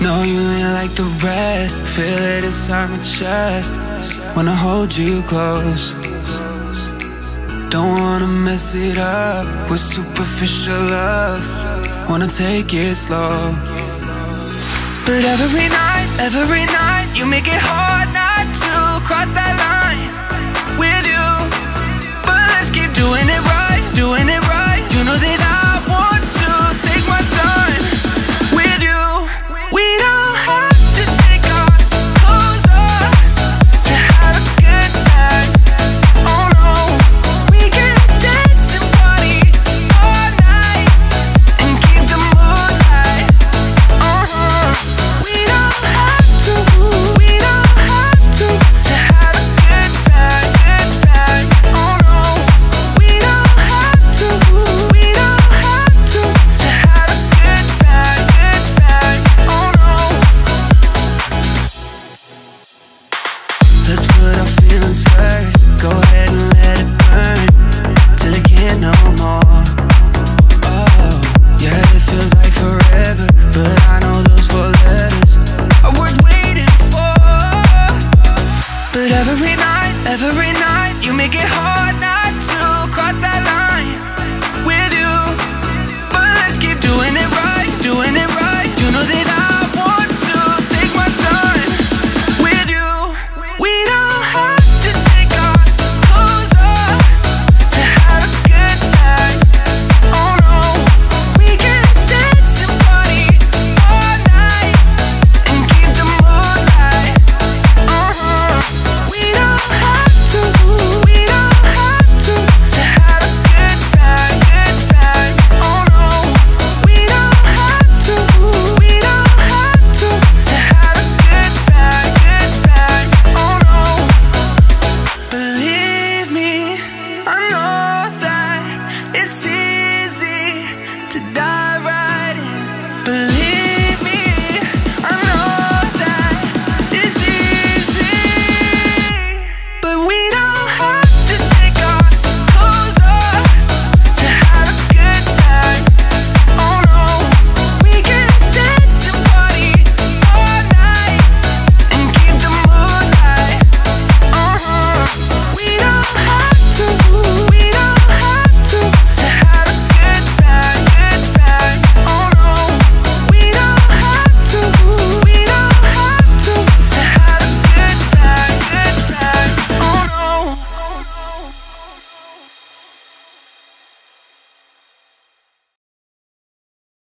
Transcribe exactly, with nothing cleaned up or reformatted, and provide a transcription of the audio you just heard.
No, you ain't like the rest. Feel it inside my chest when I hold you close. Don't wanna mess it up with superficial love. Wanna take it slow. But every night, every night, you make it hard not to cross that line.